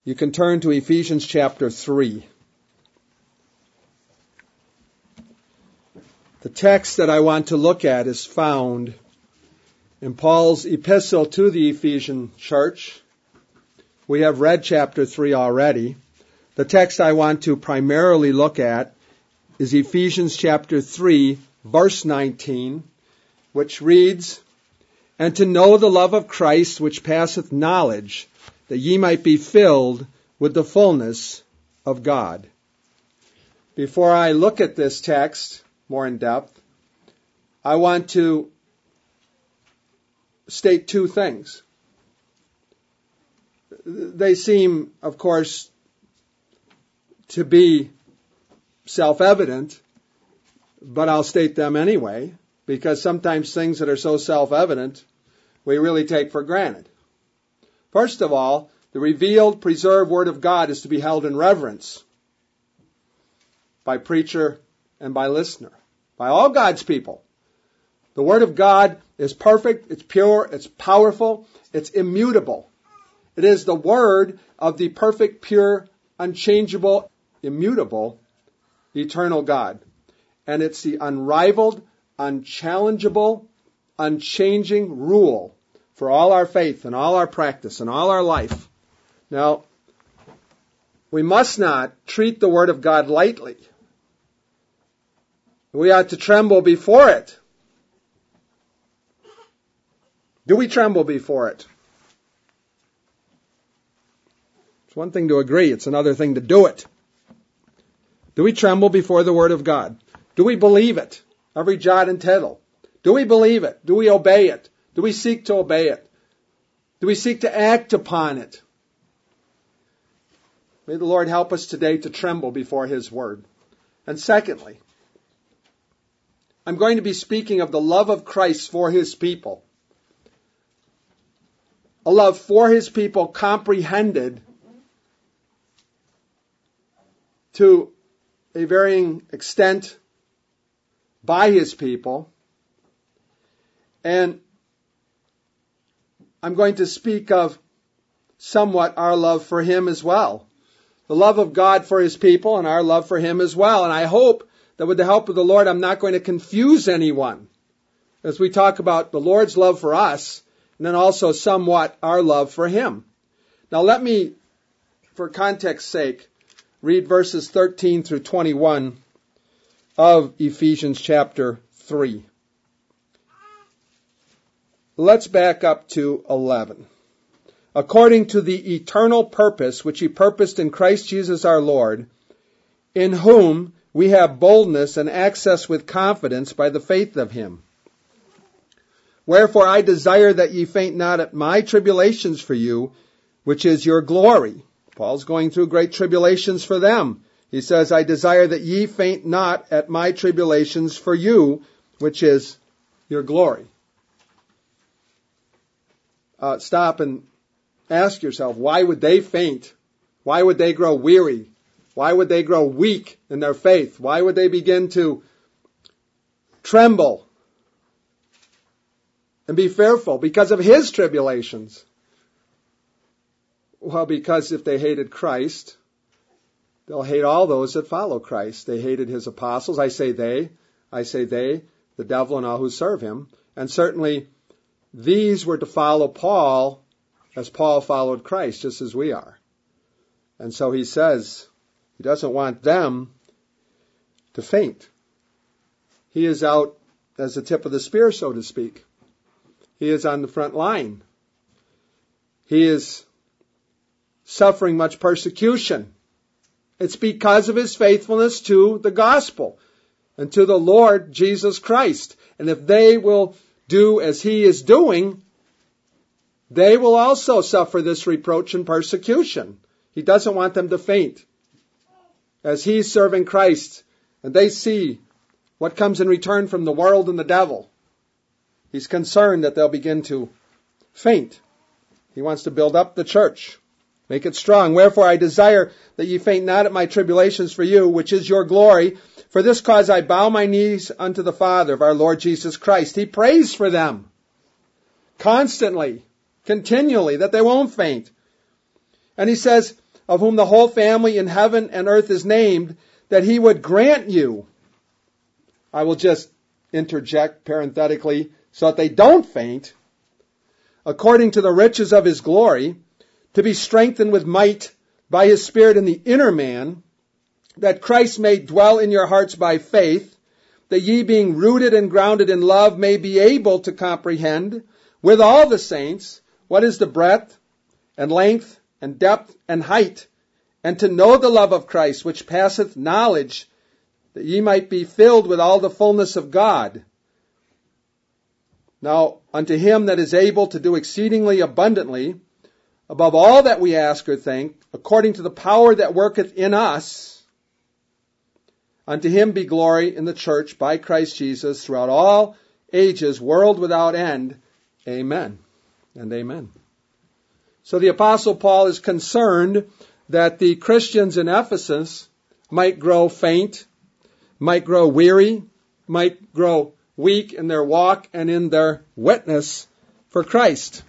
you can turn to Ephesians chapter 3. The text that I want to look at is found in Paul's epistle to the Ephesian church. We have read chapter 3 already. The text I want to primarily look at is Ephesians chapter 3, verse 19, which reads, "And to know the love of Christ which passeth knowledge, that ye might be filled with the fullness of God." Before I look at this text more in depth, I want to state two things. They seem, of course, to be self-evident, but I'll state them anyway, because sometimes things that are so self-evident we really take for granted. First of all, the revealed, preserved Word of God is to be held in reverence by preacher and by listener, by all God's people. The Word of God is perfect, it's pure, it's powerful, it's immutable. It is the Word of the perfect, pure, unchangeable, immutable, eternal God. And it's the unrivaled, unchallengeable, unchanging rule for all our faith and all our practice and all our life. Now, we must not treat the Word of God lightly. We ought to tremble before it. Do we tremble before it? It's one thing to agree, it's another thing to do it. Do we tremble before the Word of God? Do we believe it? Every jot and tittle. Do we believe it? Do we obey it? Do we seek to obey it? Do we seek to act upon it? May the Lord help us today to tremble before His Word. And secondly, I'm going to be speaking of the love of Christ for His people. A love for His people comprehended to a varying extent by His people. And I'm going to speak of somewhat our love for Him as well. The love of God for His people and our love for Him as well. And I hope that with the help of the Lord, I'm not going to confuse anyone as we talk about the Lord's love for us and then also somewhat our love for Him. Now let me, for context's sake, read verses 13 through 21 of Ephesians chapter 3. Let's back up to 11. "According to the eternal purpose which He purposed in Christ Jesus our Lord, in whom we have boldness and access with confidence by the faith of Him. Wherefore I desire that ye faint not at my tribulations for you, which is your glory." Paul's going through great tribulations for them. He says, "I desire that ye faint not at my tribulations for you, which is your glory." Stop and ask yourself, why would they faint? Why would they grow weary? Why would they grow weak in their faith? Why would they begin to tremble and be fearful because of His tribulations? Well, because if they hated Christ, they'll hate all those that follow Christ. They hated His apostles. I say they, the devil and all who serve him. And certainly these were to follow Paul as Paul followed Christ, just as we are. And so he says he doesn't want them to faint. He is out as the tip of the spear, so to speak. He is on the front line. He is suffering much persecution. It's because of his faithfulness to the gospel and to the Lord Jesus Christ. And if they will do as he is doing, they will also suffer this reproach and persecution. He doesn't want them to faint. As he's serving Christ and they see what comes in return from the world and the devil, he's concerned that they'll begin to faint. He wants to build up the church, make it strong. Wherefore I desire that ye faint not at my tribulations for you, which is your glory. For this cause I bow my knees unto the Father of our Lord Jesus Christ. He prays for them constantly, continually, that they won't faint. And he says, of whom the whole family in heaven and earth is named, that he would grant you, I will just interject parenthetically, so that they don't faint, according to the riches of his glory, to be strengthened with might by his Spirit in the inner man, that Christ may dwell in your hearts by faith, that ye being rooted and grounded in love may be able to comprehend with all the saints what is the breadth and length and depth and height, and to know the love of Christ, which passeth knowledge, that ye might be filled with all the fullness of God. Now, unto him that is able to do exceedingly abundantly, above all that we ask or think, according to the power that worketh in us, unto him be glory in the church by Christ Jesus throughout all ages, world without end. Amen and amen. So the Apostle Paul is concerned that the Christians in Ephesus might grow faint, might grow weary, might grow weak in their walk and in their witness for Christ.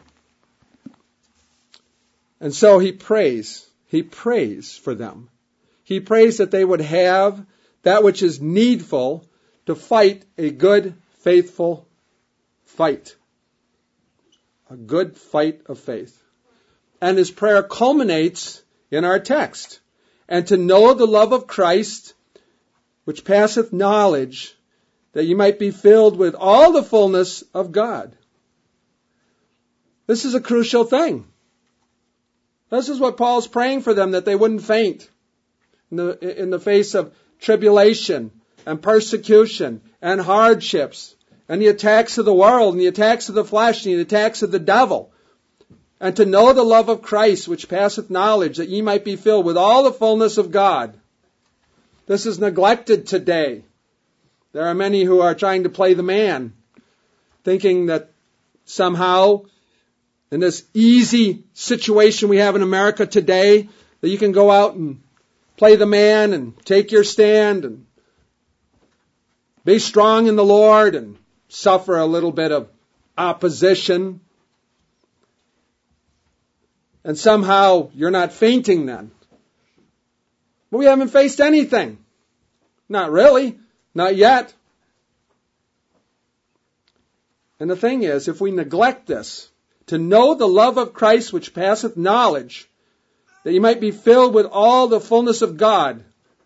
And so he prays for them. He prays that they would have that which is needful to fight a good, faithful fight. A good fight of faith. And his prayer culminates in our text. And to know the love of Christ, which passeth knowledge, that you might be filled with all the fullness of God. This is a crucial thing. This is what Paul's praying for them, that they wouldn't faint in the face of tribulation and persecution and hardships and the attacks of the world and the attacks of the flesh and the attacks of the devil. And to know the love of Christ, which passeth knowledge, that ye might be filled with all the fullness of God. This is neglected today. There are many who are trying to play the man, thinking that somehow in this easy situation we have in America today, that you can go out and play the man and take your stand and be strong in the Lord and suffer a little bit of opposition. And somehow you're not fainting then. But we haven't faced anything. Not really. Not yet. And the thing is, if we neglect this, to know the love of Christ which passeth knowledge, that you might be filled with all the fullness of God.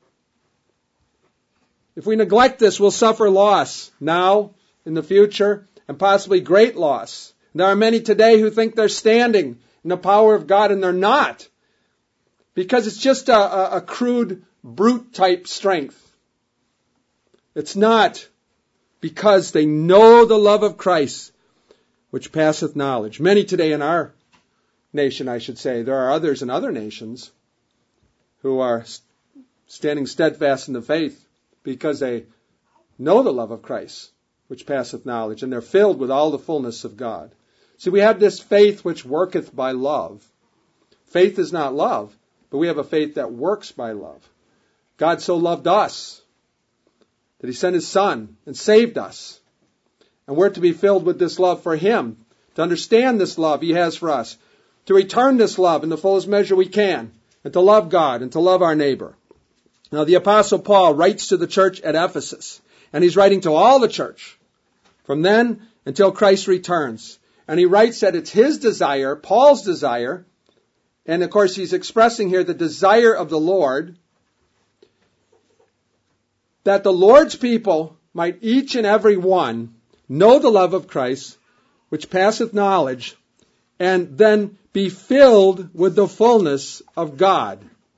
If we neglect this, we'll suffer loss now, in the future, and possibly great loss. There are many today who think they're standing in the power of God, and they're not. Because it's just a crude, brute type strength. It's not, because they know the love of Christ, which passeth knowledge. Many today in our nation, I should say, there are others in other nations who are standing steadfast in the faith because they know the love of Christ, which passeth knowledge, and they're filled with all the fullness of God. See, we have this faith which worketh by love. Faith is not love, but we have a faith that works by love. God so loved us that he sent his Son and saved us. And we're to be filled with this love for him, to understand this love he has for us, to return this love in the fullest measure we can, and to love God and to love our neighbor. Now the Apostle Paul writes to the church at Ephesus, and he's writing to all the church from then until Christ returns. And he writes that it's his desire, Paul's desire, and of course he's expressing here the desire of the Lord, that the Lord's people might each and every one know the love of Christ, which passeth knowledge, and then be filled with the fullness of God.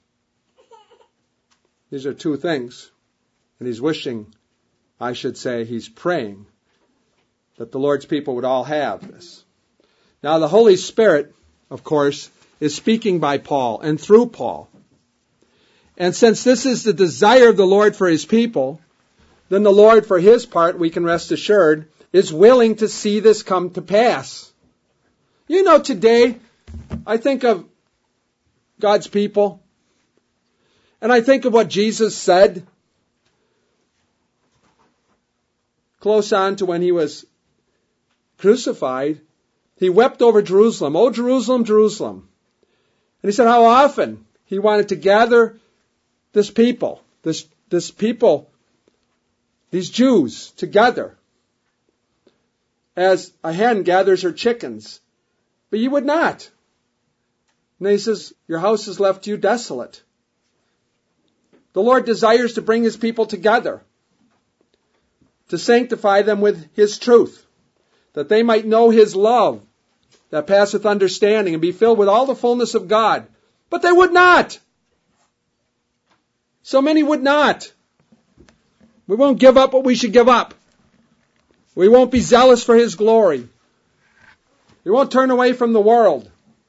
These are two things. And he's wishing, I should say, he's praying that the Lord's people would all have this. Now the Holy Spirit, of course, is speaking by Paul and through Paul. And since this is the desire of the Lord for his people, then the Lord, for his part, we can rest assured, is willing to see this come to pass. You know, today, I think of God's people, and I think of what Jesus said close on to when he was crucified. He wept over Jerusalem. Oh, Jerusalem, Jerusalem. And he said how often He wanted to gather this people, this people, these Jews together as a hen gathers her chickens. But you would not. And then he says, your house is left you desolate. The Lord desires to bring his people together, to sanctify them with his truth, that they might know his love that passeth understanding and be filled with all the fullness of God. But they would not. So many would not. We won't give up what we should give up. We won't be zealous for his glory. We won't turn away from the world.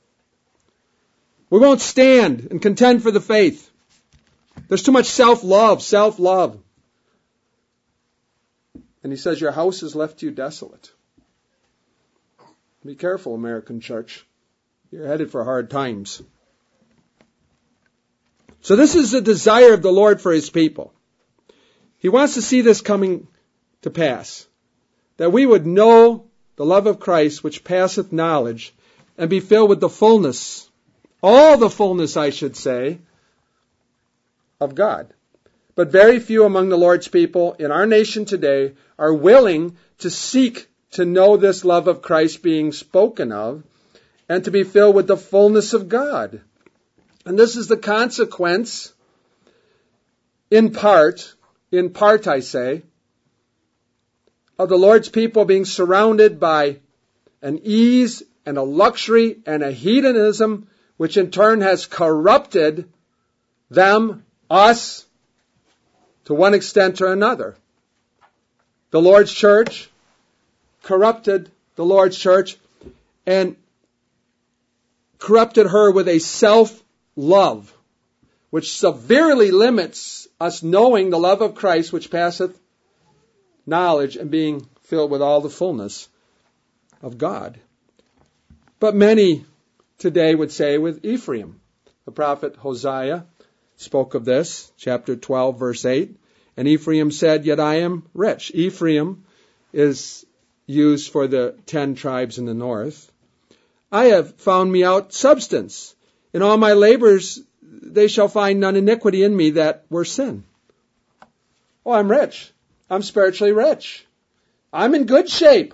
We won't stand and contend for the faith. There's too much self-love. And he says, your house has left you desolate. Be careful, American church. You're headed for hard times. So this is the desire of the Lord for his people. He wants to see this coming to pass. That we would know the love of Christ which passeth knowledge and be filled with the fullness, all the fullness, I should say, of God. But very few among the Lord's people in our nation today are willing to seek to know this love of Christ being spoken of and to be filled with the fullness of God. And this is the consequence, in part I say, of the Lord's people being surrounded by an ease and a luxury and a hedonism which in turn has corrupted them, us, to one extent or another. The Lord's church corrupted the Lord's church and corrupted her with a self-love, which severely limits us knowing the love of Christ which passeth knowledge and being filled with all the fullness of God. But many today would say with Ephraim. The prophet Hosea spoke of this, chapter 12, verse 8. And Ephraim said, yet I am rich. Ephraim is used for the 10 tribes in the north. I have found me out substance. In all my labors they shall find none iniquity in me that were sin. Oh, I'm rich. I'm spiritually rich. I'm in good shape.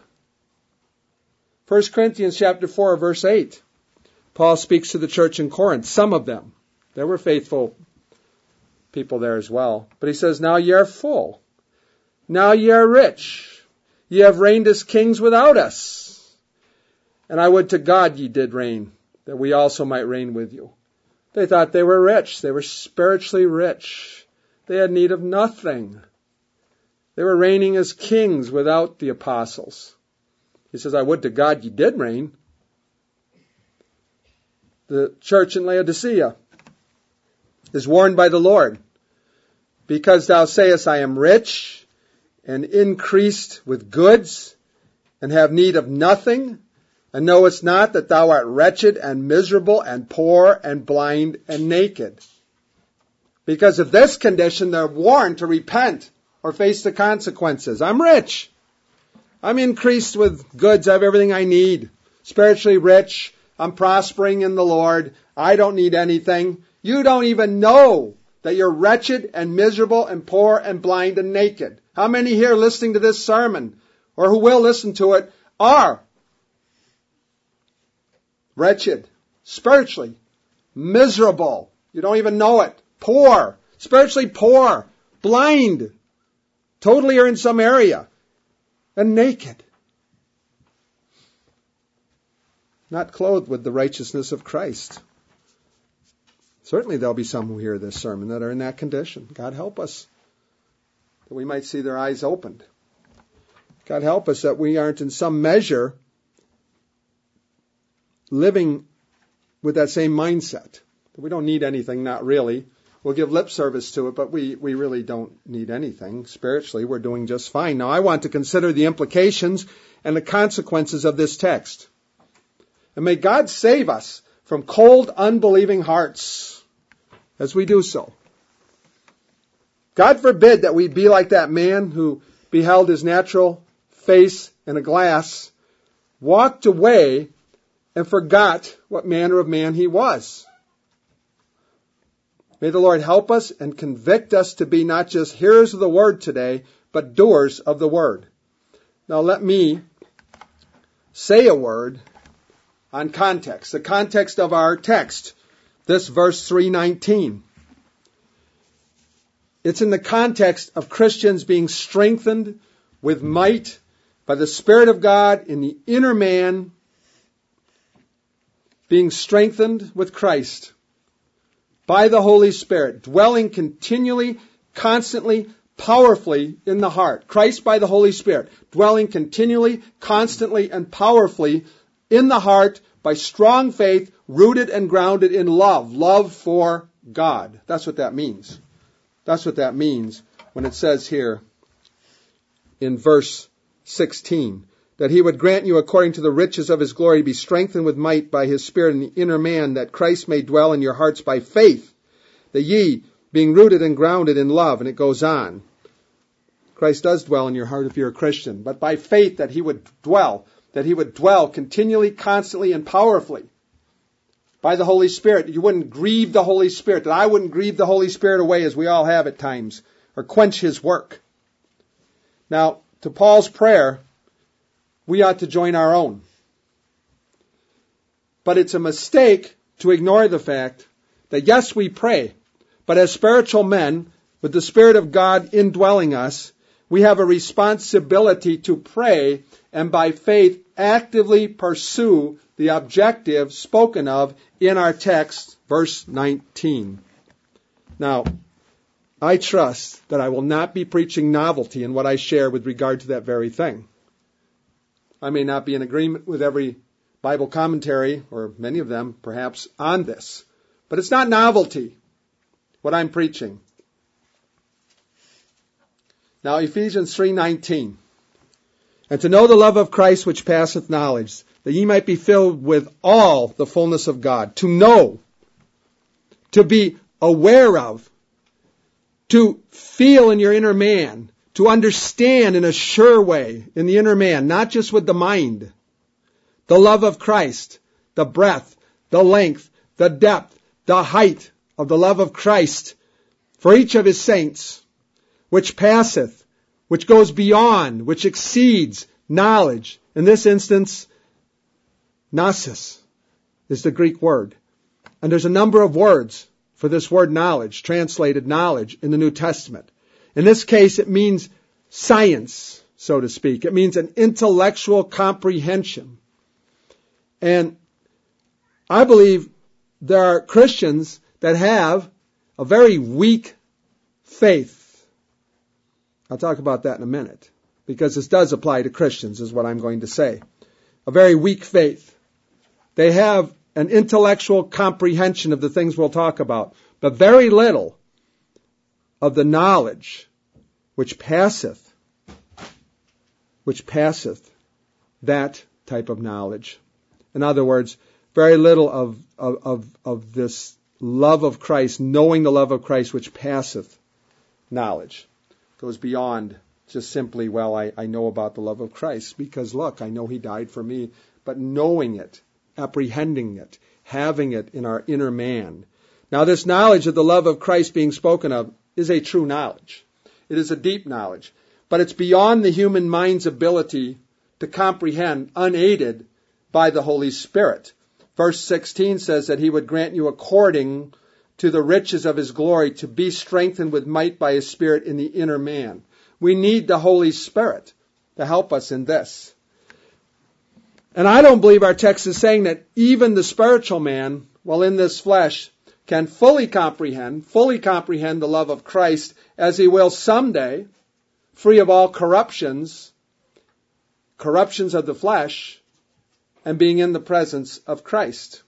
1 Corinthians chapter 4, verse 8. Paul speaks to the church in Corinth, some of them. There were faithful people there as well. But he says, now ye are full. Now ye are rich. Ye have reigned as kings without us. And I would to God ye did reign, that we also might reign with you. They thought they were rich. They were spiritually rich. They had need of nothing. They were reigning as kings without the apostles. He says, I would to God ye did reign. The church in Laodicea is warned by the Lord, because thou sayest, I am rich and increased with goods and have need of nothing, and knowest not that thou art wretched and miserable and poor and blind and naked. Because of this condition, they're warned to repent or face the consequences. I'm rich. I'm increased with goods. I have everything I need. Spiritually rich. I'm prospering in the Lord. I don't need anything. You don't even know that you're wretched and miserable and poor and blind and naked. How many here listening to this sermon, or who will listen to it, are wretched, spiritually miserable? You don't even know it. Poor, spiritually poor, blind, totally or in some area, and naked. Not clothed with the righteousness of Christ. Certainly there'll be some who hear this sermon that are in that condition. God help us that we might see their eyes opened. God help us that we aren't in some measure living with that same mindset. That we don't need anything, not really. We'll give lip service to it, but we really don't need anything. Spiritually, we're doing just fine. Now, I want to consider the implications and the consequences of this text. And may God save us from cold, unbelieving hearts as we do so. God forbid that we be like that man who beheld his natural face in a glass, walked away, and forgot what manner of man he was. May the Lord help us and convict us to be not just hearers of the word today, but doers of the word. Now let me say a word on context. The context of our text, this verse 3:19. It's in the context of Christians being strengthened with might by the Spirit of God in the inner man, being strengthened with Christ by the Holy Spirit, dwelling continually, constantly, powerfully in the heart. Christ by the Holy Spirit, dwelling continually, constantly, and powerfully in the heart by strong faith, rooted and grounded in love. Love for God. That's what that means. That's what that means when it says here in verse 16, that he would grant you according to the riches of his glory to be strengthened with might by his Spirit in the inner man, that Christ may dwell in your hearts by faith, that ye, being rooted and grounded in love, and it goes on. Christ does dwell in your heart if you're a Christian, but by faith that he would dwell continually, constantly, and powerfully by the Holy Spirit. You wouldn't grieve the Holy Spirit, that I wouldn't grieve the Holy Spirit away as we all have at times, or quench his work. Now, to Paul's prayer, we ought to join our own. But it's a mistake to ignore the fact that yes, we pray, but as spiritual men, with the Spirit of God indwelling us, we have a responsibility to pray and by faith actively pursue the objective spoken of in our text, verse 19. Now, I trust that I will not be preaching novelty in what I share with regard to that very thing. I may not be in agreement with every Bible commentary, or many of them perhaps, on this. But it's not novelty, what I'm preaching. Now, Ephesians 3:19. And to know the love of Christ which passeth knowledge, that ye might be filled with all the fullness of God. To know, to be aware of, to feel in your inner man, to understand in a sure way in the inner man, not just with the mind, the love of Christ, the breadth, the length, the depth, the height of the love of Christ for each of his saints, which passeth, which goes beyond, which exceeds knowledge. In this instance, gnosis is the Greek word. And there's a number of words for this word knowledge, translated knowledge in the New Testament. In this case, it means science, so to speak. It means an intellectual comprehension. And I believe there are Christians that have a very weak faith. I'll talk about that in a minute, because this does apply to Christians, is what I'm going to say. A very weak faith. They have an intellectual comprehension of the things we'll talk about, but very little of the knowledge which passeth that type of knowledge. In other words, very little of this love of Christ, knowing the love of Christ which passeth knowledge. Goes beyond just simply, well, I know about the love of Christ because, look, I know he died for me. But knowing it, apprehending it, having it in our inner man. Now, this knowledge of the love of Christ being spoken of is a true knowledge. It is a deep knowledge. But it's beyond the human mind's ability to comprehend unaided by the Holy Spirit. Verse 16 says that he would grant you according to the riches of his glory to be strengthened with might by his Spirit in the inner man. We need the Holy Spirit to help us in this. And I don't believe our text is saying that even the spiritual man, while in this flesh, can fully comprehend the love of Christ as he will someday, free of all corruptions of the flesh, and being in the presence of Christ.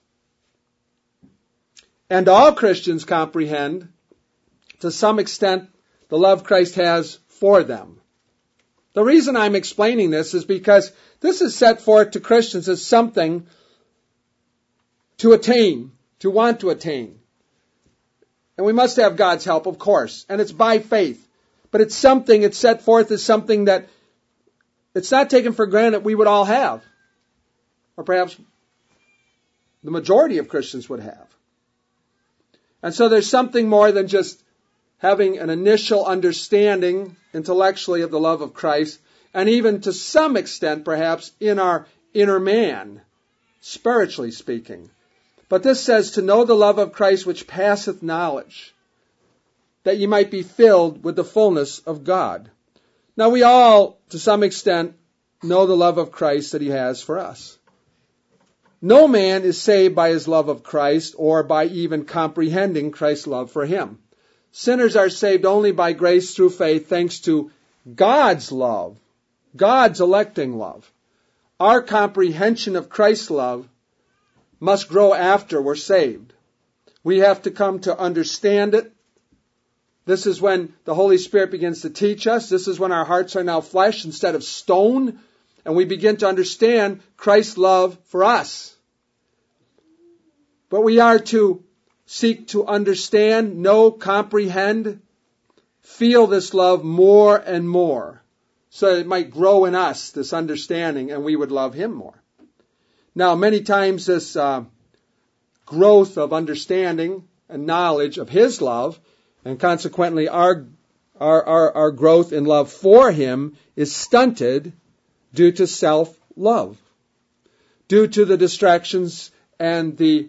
And all Christians comprehend, to some extent, the love Christ has for them. The reason I'm explaining this is because this is set forth to Christians as something to attain, to want to attain. And we must have God's help, of course, and it's by faith. But it's set forth as something that it's not taken for granted we would all have. Or perhaps the majority of Christians would have. And so there's something more than just having an initial understanding intellectually of the love of Christ, and even to some extent, perhaps, in our inner man, spiritually speaking. But this says to know the love of Christ which passeth knowledge, that ye might be filled with the fullness of God. Now we all, to some extent, know the love of Christ that he has for us. No man is saved by his love of Christ or by even comprehending Christ's love for him. Sinners are saved only by grace through faith, thanks to God's love, God's electing love. Our comprehension of Christ's love must grow after we're saved. We have to come to understand it. This is when the Holy Spirit begins to teach us. This is when our hearts are now flesh instead of stone, and we begin to understand Christ's love for us. But we are to seek to understand, know, comprehend, feel this love more and more, so that it might grow in us, this understanding, and we would love him more. Now, many times this growth of understanding and knowledge of his love, and consequently our growth in love for him, is stunted due to self-love, due to the distractions and the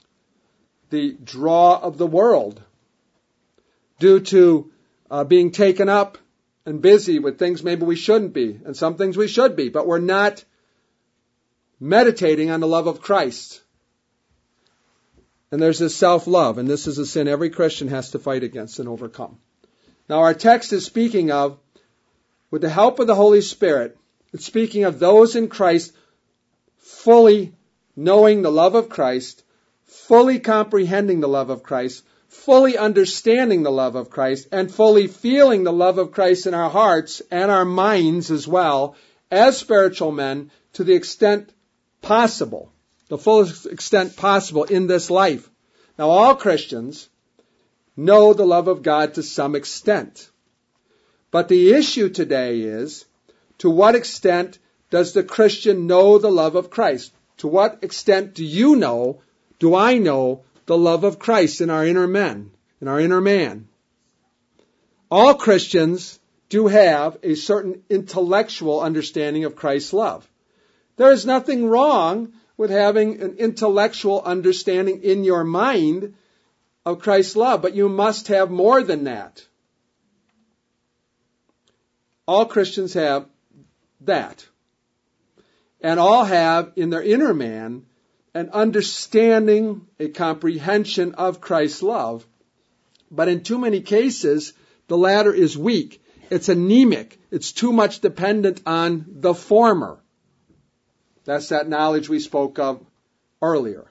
draw of the world, due to being taken up and busy with things maybe we shouldn't be, and some things we should be, but we're not meditating on the love of Christ. And there's this self-love, and this is a sin every Christian has to fight against and overcome. Now our text is speaking of, with the help of the Holy Spirit, it's speaking of those in Christ fully knowing the love of Christ, fully comprehending the love of Christ, fully understanding the love of Christ, and fully feeling the love of Christ in our hearts and our minds as well, as spiritual men, to the extent possible, the fullest extent possible in this life. Now all Christians know the love of God to some extent. But the issue today is, to what extent does the Christian know the love of Christ? To what extent do I know the love of Christ in our inner men, in our inner man? All Christians do have a certain intellectual understanding of Christ's love. There is nothing wrong with having an intellectual understanding in your mind of Christ's love, but you must have more than that. All Christians have that. And all have in their inner man an understanding, a comprehension of Christ's love. But in too many cases, the latter is weak. It's anemic. It's too much dependent on the former. That's that knowledge we spoke of earlier.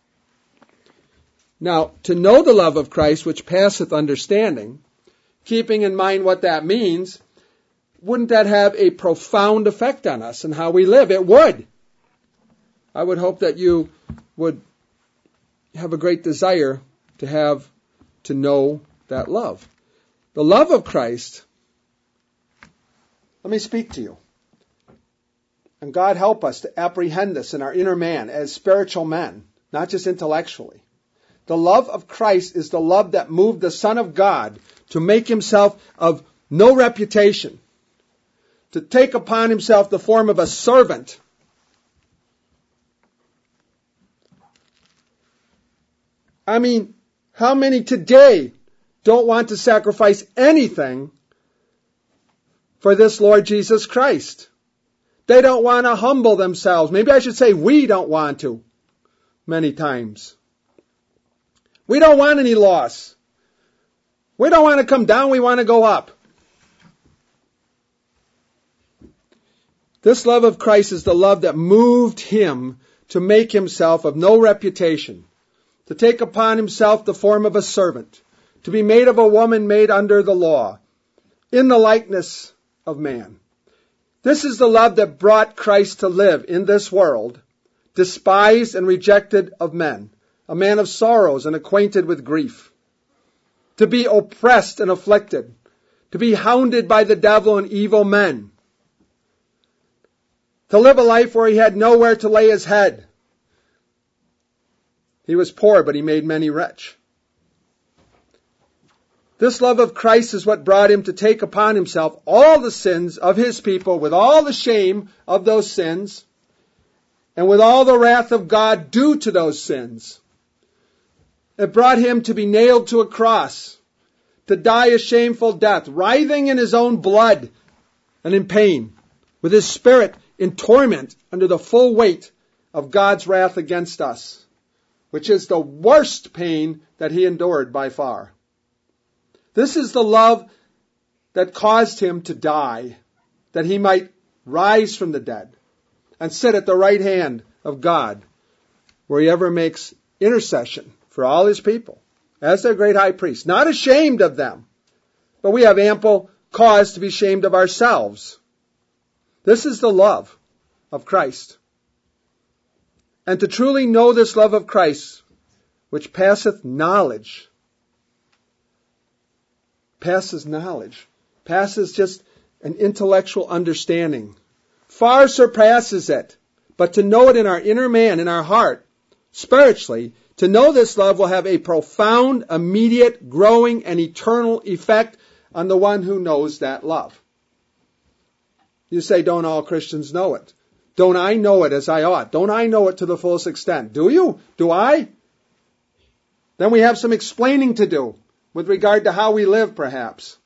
Now, to know the love of Christ, which passeth understanding, keeping in mind what that means, wouldn't that have a profound effect on us and how we live? It would. I would hope that you would have a great desire to know that love. The love of Christ, let me speak to you. And God help us to apprehend this in our inner man as spiritual men, not just intellectually. The love of Christ is the love that moved the Son of God to make himself of no reputation, to take upon himself the form of a servant. I mean, how many today don't want to sacrifice anything for this Lord Jesus Christ? They don't want to humble themselves. Maybe I should say we don't want to, many times. We don't want any loss. We don't want to come down, we want to go up. This love of Christ is the love that moved him to make himself of no reputation, to take upon himself the form of a servant, to be made of a woman made under the law, in the likeness of man. This is the love that brought Christ to live in this world, despised and rejected of men, a man of sorrows and acquainted with grief, to be oppressed and afflicted, to be hounded by the devil and evil men, to live a life where he had nowhere to lay his head. He was poor, but he made many rich. This love of Christ is what brought him to take upon himself all the sins of his people with all the shame of those sins and with all the wrath of God due to those sins. It brought him to be nailed to a cross, to die a shameful death, writhing in his own blood and in pain, with his spirit in torment under the full weight of God's wrath against us, which is the worst pain that he endured by far. This is the love that caused him to die, that he might rise from the dead and sit at the right hand of God, where he ever makes intercession for all his people as their great high priest, not ashamed of them, but we have ample cause to be ashamed of ourselves. This is the love of Christ. And to truly know this love of Christ, which passes knowledge, passes just an intellectual understanding, far surpasses it. But to know it in our inner man, in our heart, spiritually, to know this love will have a profound, immediate, growing, and eternal effect on the one who knows that love. You say, don't all Christians know it? Don't I know it as I ought? Don't I know it to the fullest extent? Do you? Do I? Then we have some explaining to do with regard to how we live, perhaps.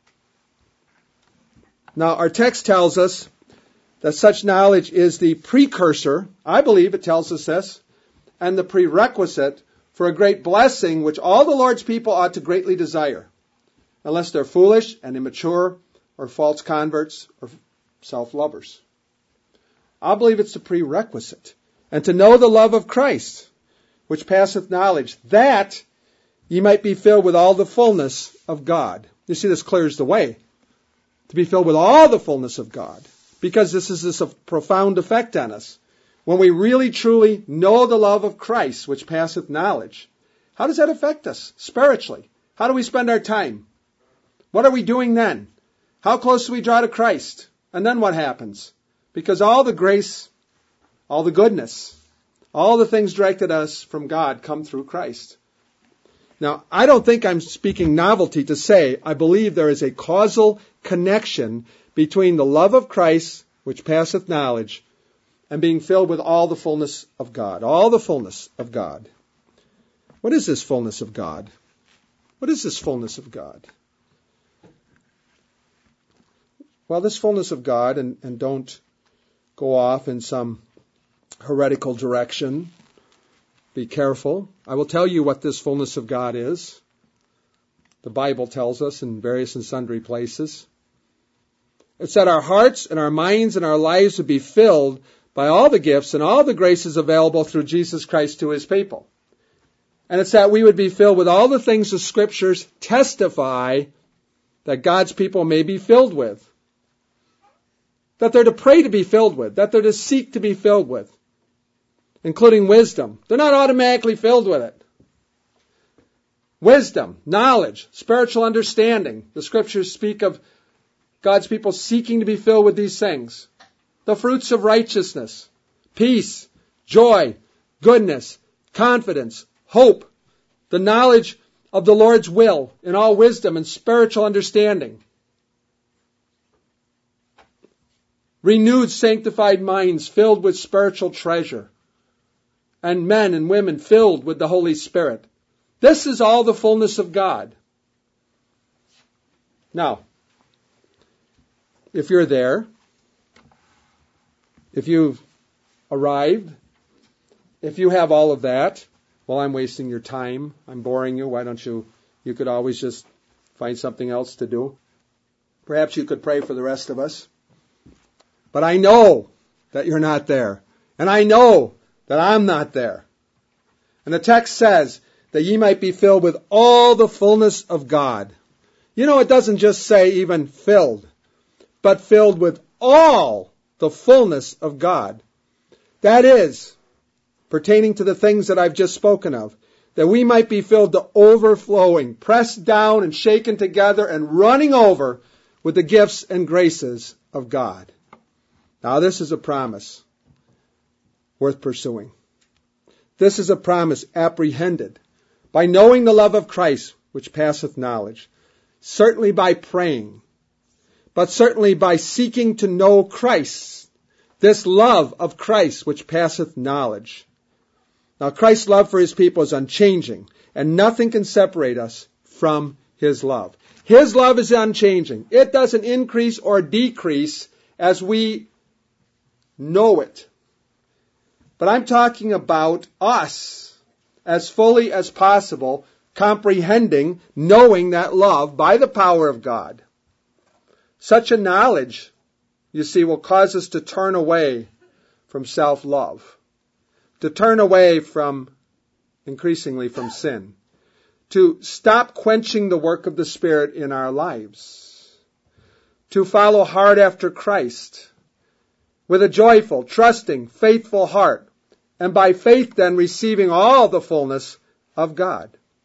Now, our text tells us that such knowledge is the precursor, I believe it tells us this, and the prerequisite for a great blessing which all the Lord's people ought to greatly desire, unless they're foolish and immature or false converts or self-lovers. I believe it's the prerequisite. And to know the love of Christ, which passeth knowledge, that ye might be filled with all the fullness of God. You see, this clears the way. To be filled with all the fullness of God. Because this is a profound effect on us. When we really truly know the love of Christ, which passeth knowledge, how does that affect us spiritually? How do we spend our time? What are we doing then? How close do we draw to Christ? And then what happens? Because all the grace, all the goodness, all the things directed us from God come through Christ. Now, I don't think I'm speaking novelty to say I believe there is a causal connection between the love of Christ, which passeth knowledge, and being filled with all the fullness of God. All the fullness of God. What is this fullness of God? What is this fullness of God? Well, this fullness of God, and don't go off in some heretical direction. Be careful. I will tell you what this fullness of God is. The Bible tells us in various and sundry places. It's that our hearts and our minds and our lives would be filled by all the gifts and all the graces available through Jesus Christ to his people. And it's that we would be filled with all the things the Scriptures testify that God's people may be filled with. That they're to pray to be filled with. That they're to seek to be filled with. Including wisdom. They're not automatically filled with it. Wisdom, knowledge, spiritual understanding. The Scriptures speak of God's people seeking to be filled with these things. The fruits of righteousness, peace, joy, goodness, confidence, hope, the knowledge of the Lord's will in all wisdom and spiritual understanding. Renewed, sanctified minds filled with spiritual treasure. And men and women filled with the Holy Spirit. This is all the fullness of God. Now, if you're there, if you've arrived, if you have all of that, well, I'm wasting your time. I'm boring you. Why don't you could always just find something else to do. Perhaps you could pray for the rest of us. But I know that you're not there. And I know that I'm not there. And the text says that ye might be filled with all the fullness of God. You know, it doesn't just say even filled, but filled with all the fullness of God. That is, pertaining to the things that I've just spoken of, that we might be filled to overflowing, pressed down and shaken together and running over with the gifts and graces of God. Now, this is a promise worth pursuing. This is a promise apprehended by knowing the love of Christ, which passeth knowledge. certainly by praying, but certainly by seeking to know Christ, this love of Christ which passeth knowledge. Now, Christ's love for his people is unchanging, and nothing can separate us from his love. His love is unchanging. It doesn't increase or decrease as we know it. But I'm talking about us, as fully as possible, comprehending, knowing that love by the power of God. Such a knowledge, you see, will cause us to turn away from self-love, to turn away increasingly from sin, to stop quenching the work of the Spirit in our lives, to follow hard after Christ with a joyful, trusting, faithful heart, and by faith then receiving all the fullness of God.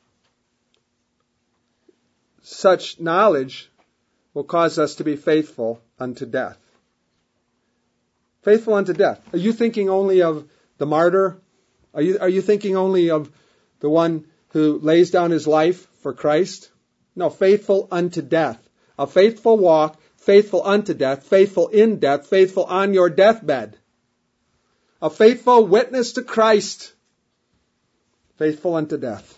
Such knowledge will cause us to be faithful unto death. Faithful unto death. Are you thinking only of the martyr? Are you thinking only of the one who lays down his life for Christ? No, faithful unto death. A faithful walk, faithful unto death, faithful in death, faithful on your deathbed. A faithful witness to Christ, faithful unto death.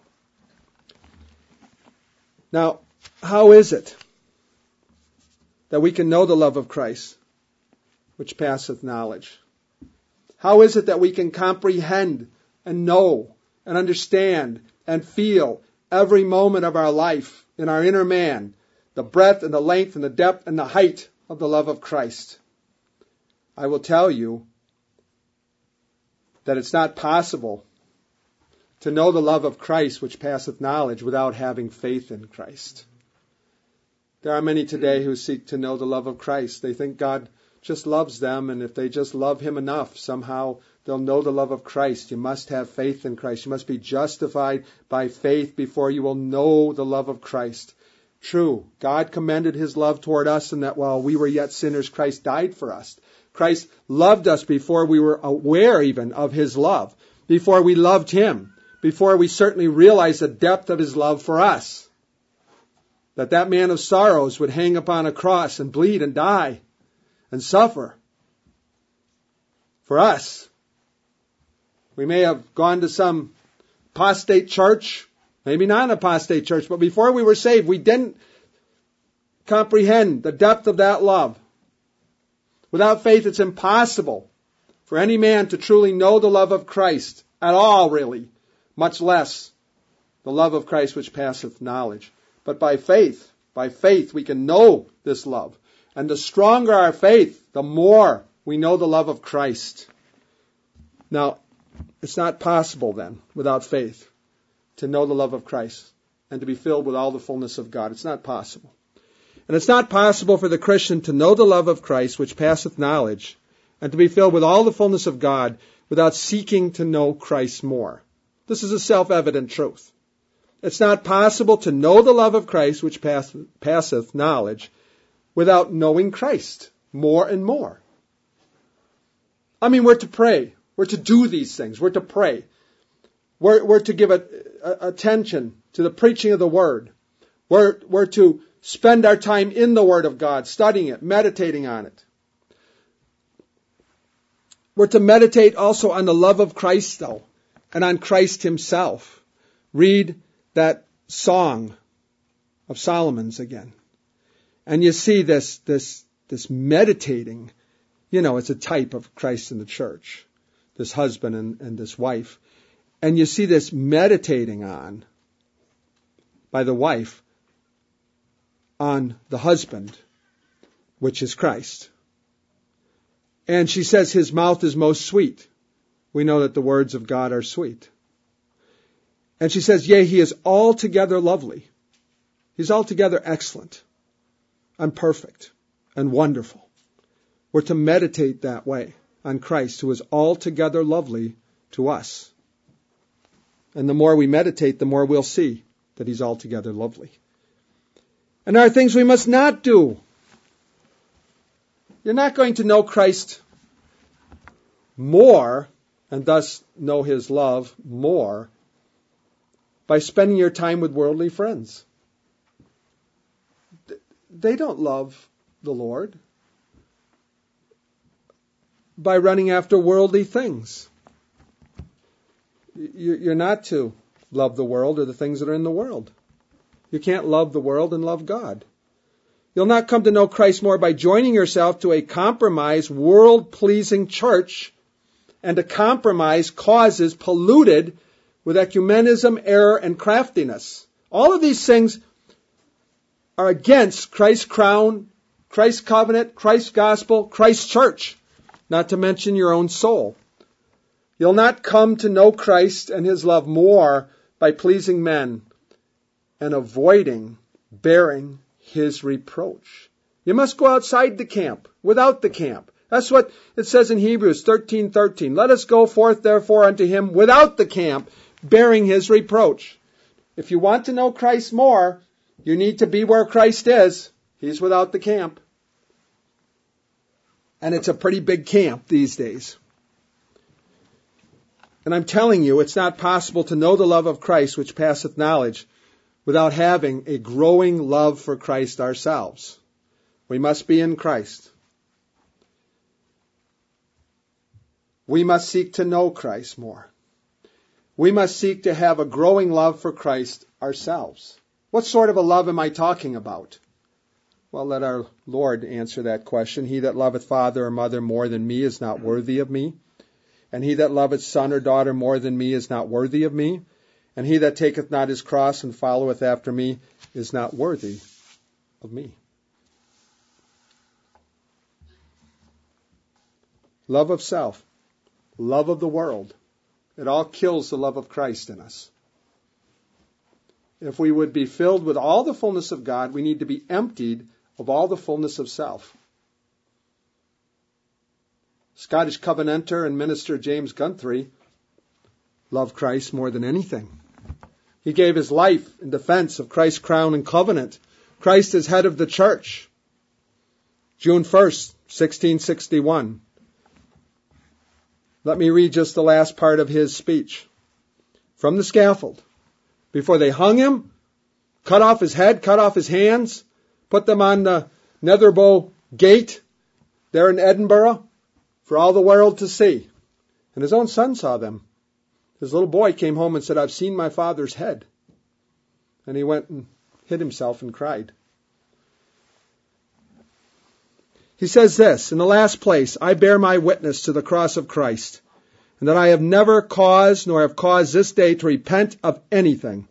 Now, how is it that we can know the love of Christ, which passeth knowledge? How is it that we can comprehend and know and understand and feel every moment of our life in our inner man, the breadth and the length and the depth and the height of the love of Christ? I will tell you that it's not possible to know the love of Christ which passeth knowledge without having faith in Christ. There are many today who seek to know the love of Christ. They think God just loves them, and if they just love him enough, somehow they'll know the love of Christ. You must have faith in Christ. You must be justified by faith before you will know the love of Christ. True, God commended his love toward us in that while we were yet sinners, Christ died for us. Christ loved us before we were aware even of his love, before we loved him, before we certainly realized the depth of his love for us. That man of sorrows would hang upon a cross and bleed and die and suffer for us. We may have gone to some apostate church, maybe not an apostate church, but before we were saved, we didn't comprehend the depth of that love. Without faith, it's impossible for any man to truly know the love of Christ at all, really, much less the love of Christ which passeth knowledge. But by faith, we can know this love. And the stronger our faith, the more we know the love of Christ. Now, it's not possible then, without faith, to know the love of Christ and to be filled with all the fullness of God. It's not possible. And it's not possible for the Christian to know the love of Christ, which passeth knowledge, and to be filled with all the fullness of God without seeking to know Christ more. This is a self-evident truth. It's not possible to know the love of Christ, which passeth knowledge, without knowing Christ more and more. I mean, we're to pray. We're to do these things. We're to pray. We're to give attention to the preaching of the Word. We're to spend our time in the Word of God, studying it, meditating on it. We're to meditate also on the love of Christ, though, and on Christ himself. Read that song of Solomon's again. And you see this meditating, it's a type of Christ in the church, this husband and this wife. And you see this meditating on, by the wife, on the husband, which is Christ. And she says his mouth is most sweet. We know that the words of God are sweet. And she says, yea, he is altogether lovely. He's altogether excellent and perfect and wonderful. We're to meditate that way on Christ, who is altogether lovely to us. And the more we meditate, the more we'll see that he's altogether lovely. And there are things we must not do. You're not going to know Christ more, and thus know his love more, by spending your time with worldly friends. they don't love the Lord by running after worldly things. You're not to love the world or the things that are in the world. You can't love the world and love God. You'll not come to know Christ more by joining yourself to a compromised, world-pleasing church and to compromise causes polluted with ecumenism, error, and craftiness. All of these things are against Christ's crown, Christ's covenant, Christ's gospel, Christ's church, not to mention your own soul. You'll not come to know Christ and His love more by pleasing men and avoiding bearing His reproach. You must go outside the camp, without the camp. That's what it says in Hebrews 13:13. Let us go forth therefore unto Him without the camp, bearing His reproach. If you want to know Christ more, you need to be where Christ is. He's without the camp. And it's a pretty big camp these days. And I'm telling you, it's not possible to know the love of Christ, which passeth knowledge, without having a growing love for Christ ourselves. We must be in Christ. We must seek to know Christ more. We must seek to have a growing love for Christ ourselves. What sort of a love am I talking about? Well, let our Lord answer that question. He that loveth father or mother more than me is not worthy of me. And he that loveth son or daughter more than me is not worthy of me. And he that taketh not his cross and followeth after me is not worthy of me. Love of self, love of the world, it all kills the love of Christ in us. If we would be filled with all the fullness of God, we need to be emptied of all the fullness of self. Scottish Covenanter and minister James Guthrie loved Christ more than anything. He gave his life in defense of Christ's crown and covenant. Christ is head of the church. June 1st, 1661. Let me read just the last part of his speech. From the scaffold. Before they hung him, cut off his head, cut off his hands, put them on the Netherbow Gate there in Edinburgh for all the world to see. And his own son saw them. His little boy came home and said, I've seen my father's head. And he went and hid himself and cried. He says this, in the last place, I bear my witness to the cross of Christ, and that I have never caused nor have caused this day to repent of anything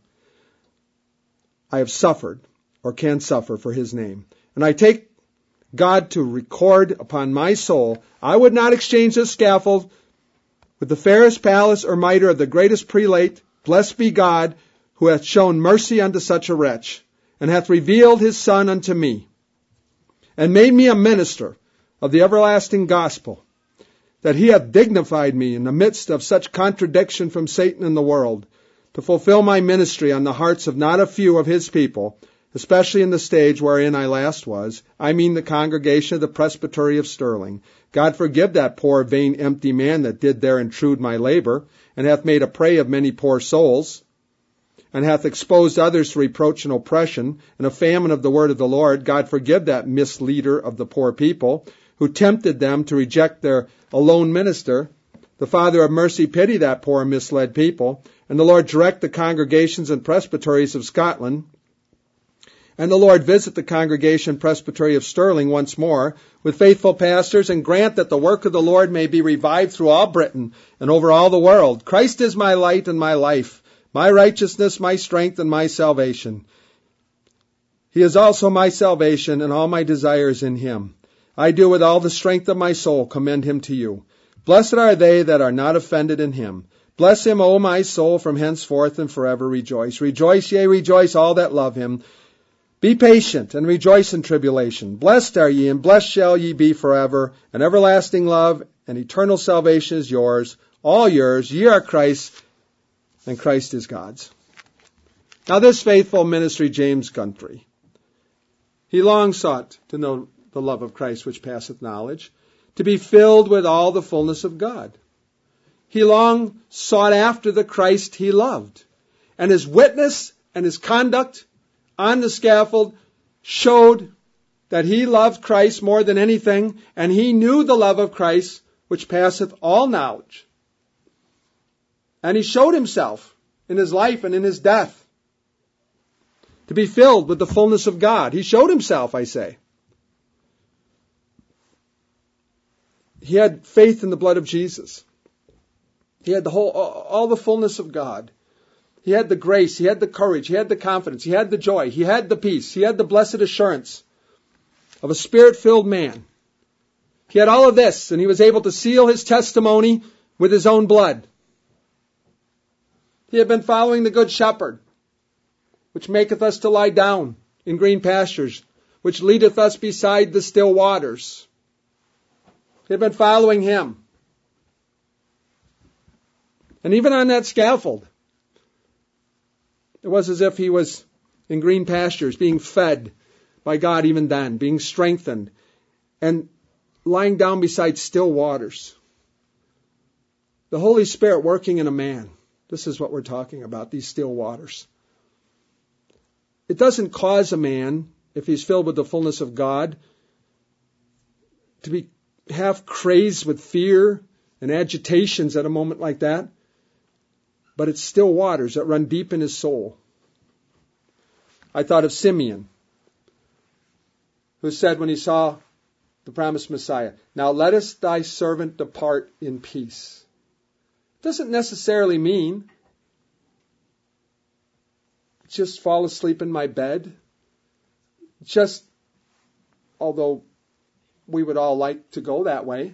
I have suffered or can suffer for His name. And I take God to record upon my soul, I would not exchange this scaffold with the fairest palace or mitre of the greatest prelate. Blessed be God, who hath shown mercy unto such a wretch, and hath revealed His Son unto me, and made me a minister of the everlasting gospel, that He hath dignified me in the midst of such contradiction from Satan and the world, to fulfill my ministry on the hearts of not a few of His people, especially in the stage wherein I last was, I mean the congregation of the Presbytery of Stirling. God forgive that poor, vain, empty man that did there intrude my labor, and hath made a prey of many poor souls, and hath exposed others to reproach and oppression, and a famine of the word of the Lord. God forgive that misleader of the poor people, who tempted them to reject their alone minister. The Father of mercy pity that poor misled people, and the Lord direct the congregations and presbyteries of Scotland, and the Lord visit the congregation and presbytery of Stirling once more with faithful pastors, and grant that the work of the Lord may be revived through all Britain and over all the world. Christ is my light and my life, my righteousness, my strength, and my salvation. He is also my salvation, and all my desires in Him. I do with all the strength of my soul commend Him to you. Blessed are they that are not offended in Him. Bless Him, O my soul, from henceforth and forever rejoice. Rejoice, yea, rejoice, all that love Him. Be patient and rejoice in tribulation. Blessed are ye, and blessed shall ye be forever. And everlasting love and eternal salvation is yours, all yours. Ye are Christ's, and Christ is God's. Now this faithful ministry, James Guthrie, he long sought to know the love of Christ which passeth knowledge, to be filled with all the fullness of God. He long sought after the Christ he loved. And his witness and his conduct on the scaffold showed that he loved Christ more than anything, and he knew the love of Christ, which passeth all knowledge. And he showed himself in his life and in his death to be filled with the fullness of God. He showed himself, I say. He had faith in the blood of Jesus. He had all the fullness of God. He had the grace, he had the courage, he had the confidence, he had the joy, he had the peace, he had the blessed assurance of a Spirit-filled man. He had all of this, and he was able to seal his testimony with his own blood. He had been following the Good Shepherd, which maketh us to lie down in green pastures, which leadeth us beside the still waters. He had been following him. And even on that scaffold, it was as if he was in green pastures, being fed by God even then, being strengthened, and lying down beside still waters. The Holy Spirit working in a man. This is what we're talking about, these still waters. It doesn't cause a man, if he's filled with the fullness of God, to be half crazed with fear and agitations at a moment like that. But it's still waters that run deep in his soul. I thought of Simeon, who said when he saw the promised Messiah, "Now lettest thy servant depart in peace." Doesn't necessarily mean just fall asleep in my bed. Just, although we would all like to go that way.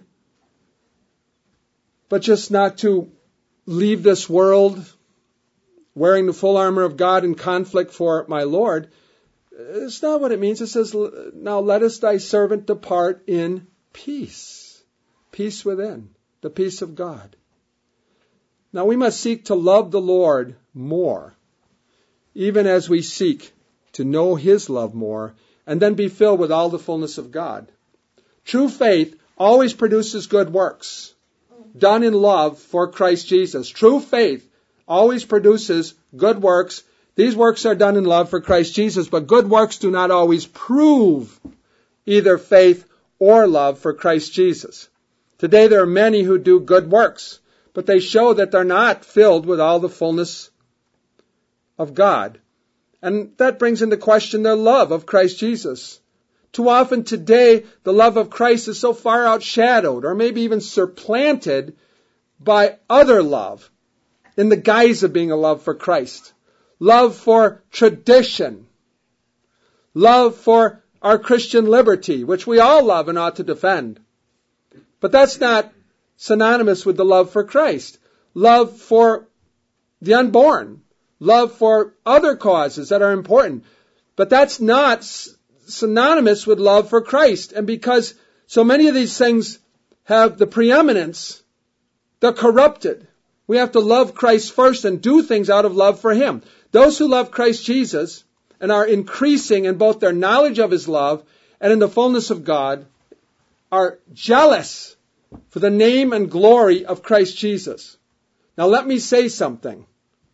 But just not to leave this world wearing the full armor of God in conflict for my Lord. It's not what it means. It says, "Now lettest thy servant depart in peace." Peace within. The peace of God. Now we must seek to love the Lord more, even as we seek to know his love more, and then be filled with all the fullness of God. True faith always produces good works, done in love for Christ Jesus. True faith always produces good works. These works are done in love for Christ Jesus, but good works do not always prove either faith or love for Christ Jesus. Today there are many who do good works, but they show that they're not filled with all the fullness of God. And that brings into question their love of Christ Jesus. Too often today, the love of Christ is so far outshadowed, or maybe even supplanted, by other love, in the guise of being a love for Christ. Love for tradition. Love for our Christian liberty, which we all love and ought to defend. But that's not synonymous with the love for Christ. Love for the unborn. Love for other causes that are important. But that's not synonymous with love for Christ. And because so many of these things have the preeminence, they're corrupted. We have to love Christ first and do things out of love for him. Those who love Christ Jesus and are increasing in both their knowledge of his love and in the fullness of God are jealous for the name and glory of Christ Jesus. Now let me say something.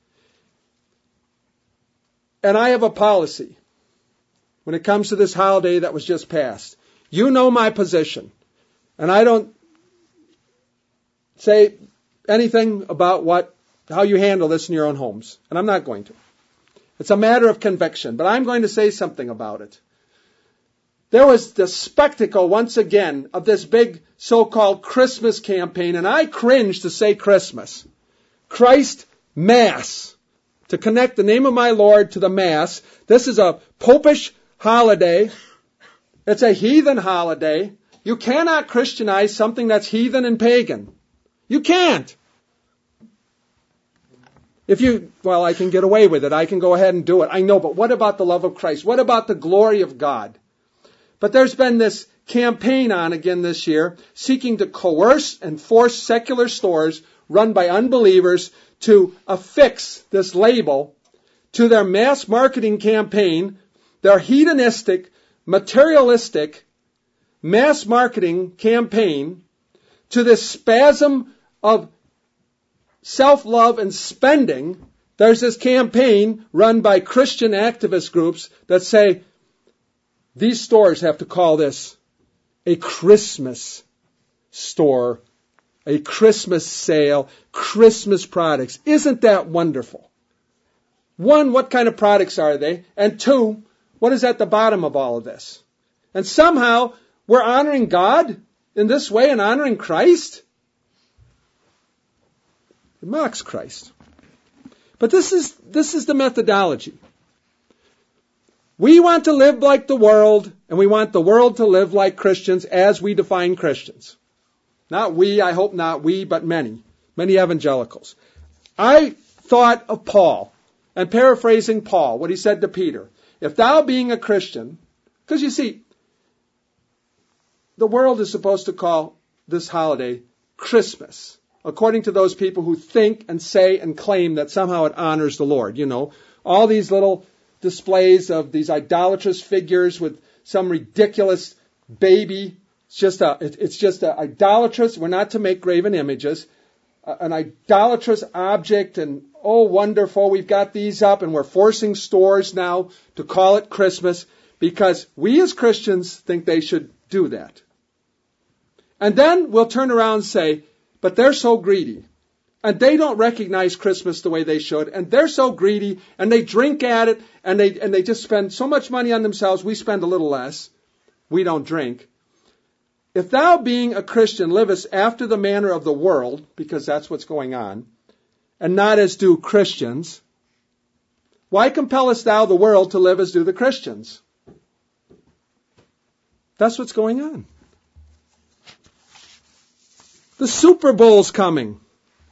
And I have a policy when it comes to this holiday that was just passed. You know my position. And I don't say anything about how you handle this in your own homes. And I'm not going to. It's a matter of conviction. But I'm going to say something about it. There was the spectacle, once again, of this big so-called Christmas campaign. And I cringe to say Christmas. Christ Mass. To connect the name of my Lord to the Mass. This is a popish holiday. It's a heathen holiday. You cannot Christianize something that's heathen and pagan. You can't. I can get away with it. I can go ahead and do it. I know, but what about the love of Christ? What about the glory of God? But there's been this campaign on again this year, seeking to coerce and force secular stores run by unbelievers to affix this label to their mass marketing campaign, their hedonistic, materialistic mass marketing campaign, to this spasm of self-love and spending. There's this campaign run by Christian activist groups that say, these stores have to call this a Christmas store, a Christmas sale, Christmas products. Isn't that wonderful? One, what kind of products are they? And two, what is at the bottom of all of this? And somehow we're honoring God in this way and honoring Christ. It mocks Christ. But this is the methodology. We want to live like the world, and we want the world to live like Christians as we define Christians. Not we, I hope not we, but many evangelicals. I thought of Paul, and paraphrasing Paul, what he said to Peter. If thou being a Christian, because you see, the world is supposed to call this holiday Christmas, according to those people who think and say and claim that somehow it honors the Lord. You know, all these little displays of these idolatrous figures with some ridiculous baby. It's just a idolatrous. We're not to make graven images. An idolatrous object, and oh, wonderful, we've got these up, and we're forcing stores now to call it Christmas because we as Christians think they should do that. And then we'll turn around and say, but they're so greedy, and they don't recognize Christmas the way they should, and they're so greedy, and they drink at it, and they just spend so much money on themselves. We spend a little less. We don't drink. If thou being a Christian livest after the manner of the world, because that's what's going on, and not as do Christians, why compellest thou the world to live as do the Christians? That's what's going on. The Super Bowl's coming.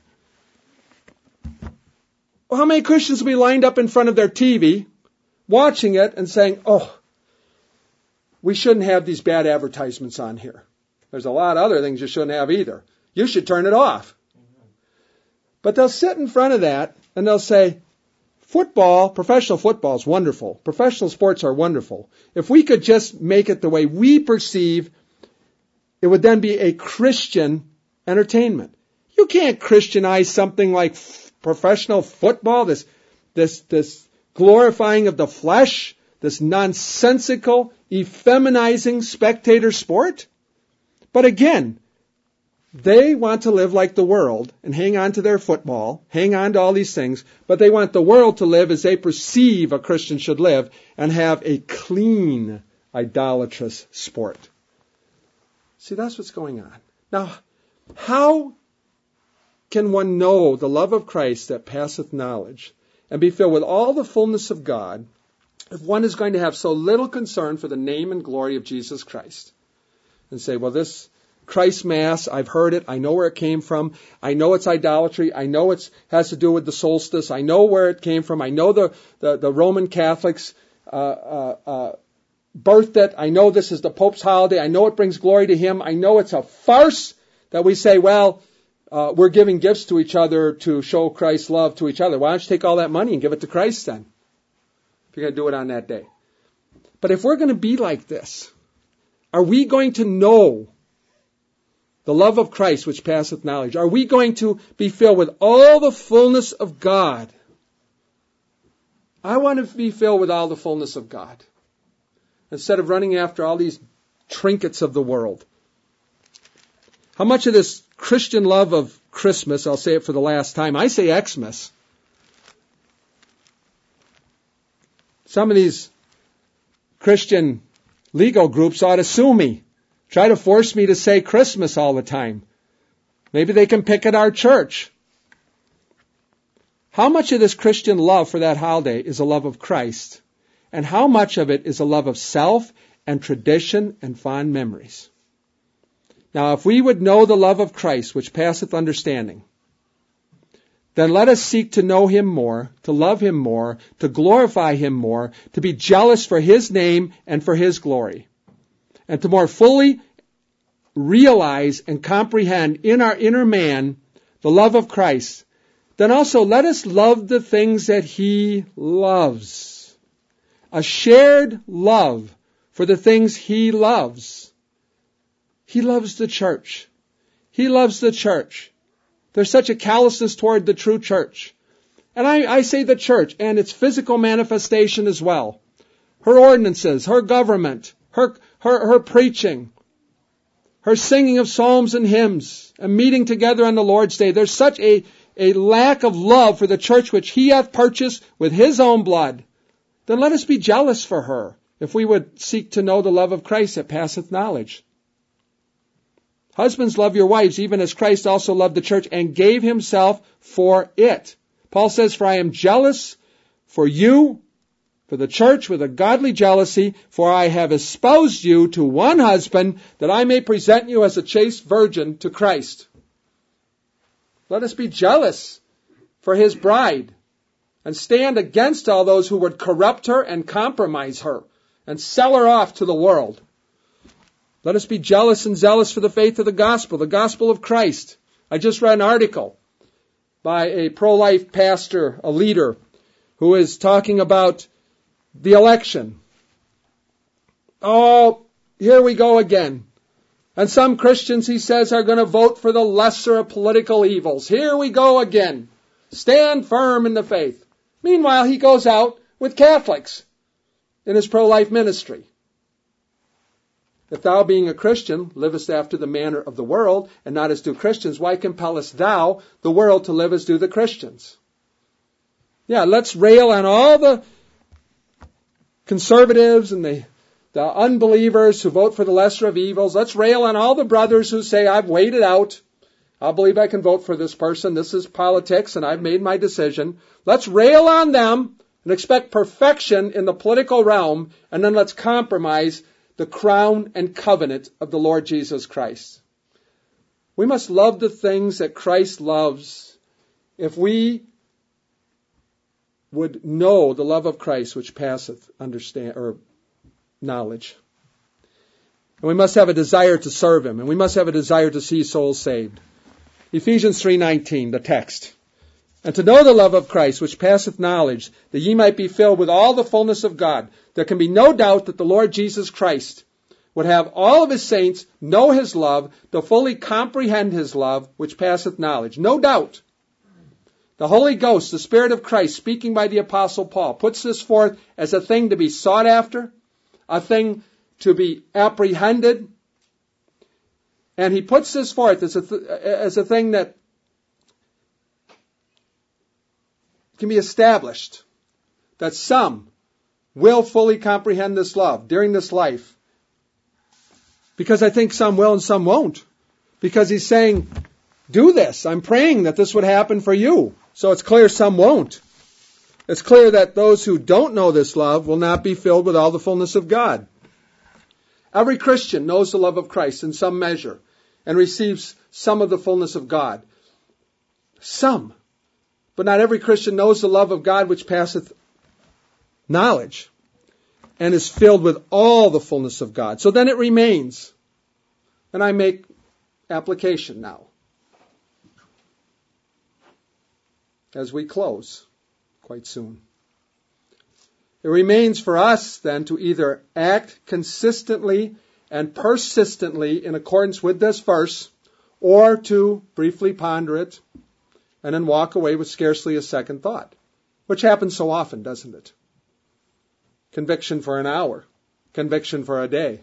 Well, how many Christians will be lined up in front of their TV, watching it and saying, oh, we shouldn't have these bad advertisements on here. There's a lot of other things you shouldn't have either. You should turn it off. But they'll sit in front of that and they'll say, football, professional football is wonderful. Professional sports are wonderful. If we could just make it the way we perceive, it would then be a Christian entertainment. You can't Christianize something like professional football, this glorifying of the flesh, this nonsensical, effeminizing spectator sport. But again, they want to live like the world and hang on to their football, hang on to all these things, but they want the world to live as they perceive a Christian should live and have a clean, idolatrous sport. See, that's what's going on. Now, how can one know the love of Christ that passeth knowledge and be filled with all the fullness of God if one is going to have so little concern for the name and glory of Jesus Christ? And say, well, this Christ Mass, I've heard it, I know where it came from, I know it's idolatry, I know it has to do with the solstice, I know where it came from, I know the Roman Catholics birthed it, I know this is the Pope's holiday, I know it brings glory to him, I know it's a farce that we say, well, we're giving gifts to each other to show Christ's love to each other. Why don't you take all that money and give it to Christ then? If you're going to do it on that day. But if we're going to be like this, are we going to know the love of Christ which passeth knowledge? Are we going to be filled with all the fullness of God? I want to be filled with all the fullness of God, instead of running after all these trinkets of the world. How much of this Christian love of Christmas, I'll say it for the last time, I say Xmas. Some of these Christian legal groups ought to sue me. Try to force me to say Christmas all the time. Maybe they can pick at our church. How much of this Christian love for that holiday is a love of Christ? And how much of it is a love of self and tradition and fond memories? Now, if we would know the love of Christ, which passeth understanding, then let us seek to know him more, to love him more, to glorify him more, to be jealous for his name and for his glory, and to more fully realize and comprehend in our inner man the love of Christ. Then also let us love the things that he loves. A shared love for the things he loves. He loves the church. He loves the church. There's such a callousness toward the true church. And I say the church and its physical manifestation as well. Her ordinances, her government, her preaching, her singing of psalms and hymns, and meeting together on the Lord's Day. There's such a lack of love for the church which he hath purchased with his own blood. Then let us be jealous for her, if we would seek to know the love of Christ that passeth knowledge. Husbands, love your wives, even as Christ also loved the church and gave himself for it. Paul says, for I am jealous for you, for the church, with a godly jealousy, for I have espoused you to one husband, that I may present you as a chaste virgin to Christ. Let us be jealous for his bride, and stand against all those who would corrupt her and compromise her, and sell her off to the world. Let us be jealous and zealous for the faith of the gospel of Christ. I just read an article by a pro-life pastor, a leader, who is talking about the election. Oh, here we go again. And some Christians, he says, are going to vote for the lesser of political evils. Here we go again. Stand firm in the faith. Meanwhile, he goes out with Catholics in his pro-life ministry. If thou, being a Christian, livest after the manner of the world, and not as do Christians, why compellest thou the world to live as do the Christians? Yeah, let's rail on all the conservatives and the unbelievers who vote for the lesser of evils. Let's rail on all the brothers who say, I've weighed it out. I believe I can vote for this person. This is politics, and I've made my decision. Let's rail on them and expect perfection in the political realm, and then let's compromise the crown and covenant of the Lord Jesus Christ. We must love the things that Christ loves if we would know the love of Christ which passeth knowledge. And we must have a desire to serve him, and we must have a desire to see souls saved. Ephesians 3:19, the text. And to know the love of Christ which passeth knowledge, that ye might be filled with all the fullness of God. There can be no doubt that the Lord Jesus Christ would have all of his saints know his love, to fully comprehend his love, which passeth knowledge. No doubt. The Holy Ghost, the Spirit of Christ, speaking by the Apostle Paul, puts this forth as a thing to be sought after, a thing to be apprehended, and he puts this forth as a thing that can be established, that some will fully comprehend this love during this life. Because I think some will and some won't. Because he's saying, do this. I'm praying that this would happen for you. So it's clear some won't. It's clear that those who don't know this love will not be filled with all the fullness of God. Every Christian knows the love of Christ in some measure and receives some of the fullness of God. Some. But not every Christian knows the love of God which passeth knowledge and is filled with all the fullness of God. So then it remains. And I make application now. As we close quite soon. It remains for us then to either act consistently and persistently in accordance with this verse, or to briefly ponder it and then walk away with scarcely a second thought, which happens so often, doesn't it? Conviction for an hour, conviction for a day.